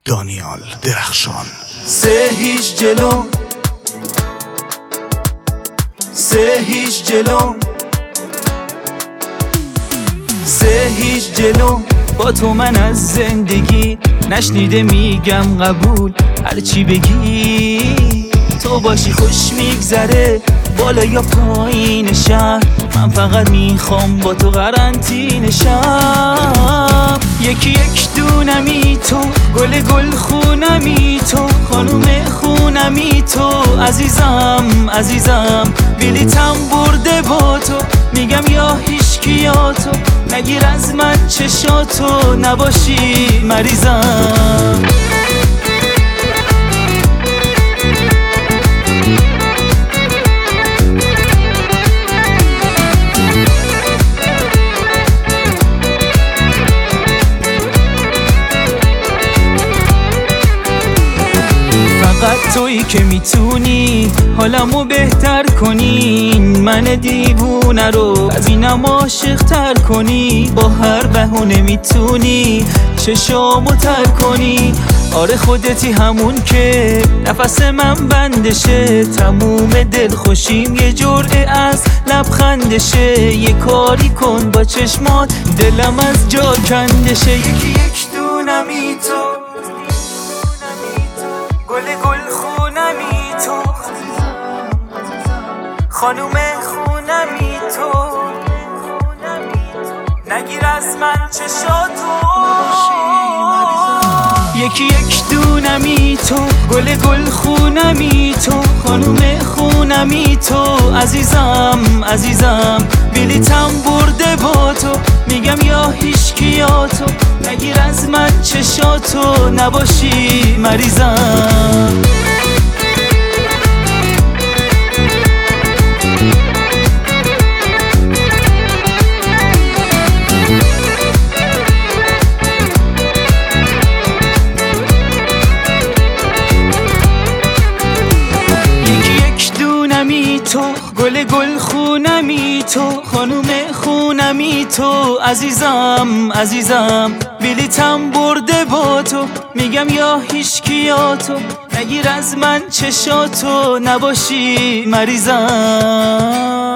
دانیال درخشان. 3-0 جلو، 3-0 جلو، 3-0 جلو. با تو من از زندگی نشنیده میگم قبول، هرچی بگی تو باشی خوش میگذره. بالا یا پایین شهر من فقط میخوام با تو قرنطینه شم. یکی یک دونمی تو، گل گل خونمی تو، خانوم خونمی تو. عزیزم عزیزم بلیتم برده با تو، میگم یا هیچکی یا تو. نگیر از من چشاتو، نباشی مریضم. فقط تویی که میتونی حالمو بهتر کنی، من دیوونه رو از اینم عاشق تر کنی. با هر بهونه میتونی چشامو تر کنی. آره خودتی همون که نفس من بندشه، تموم دل خوشیم یه جرعه از لبخندشه. یه کاری کن با چشمات دلم از جا کندشه. یکی یک دونمی تو، گل گل خونمی تو، خانوم خونمی تو. نگیر از من چشاتو، یکی یک دونمی تو، گل گل خونمی تو، خانوم خونمی تو. عزیزم عزیزم بلیتم برده با تو، میگم یا هیچکی یا تو. نگیر از من چشاتو، نباشی مریضم. تو گل گل خونمی تو، خانوم خونمی تو. عزیزم عزیزم بلیتم برده با تو، میگم یا هیچکی یا تو. نگیر از من چشاتو، نباشی مریضم.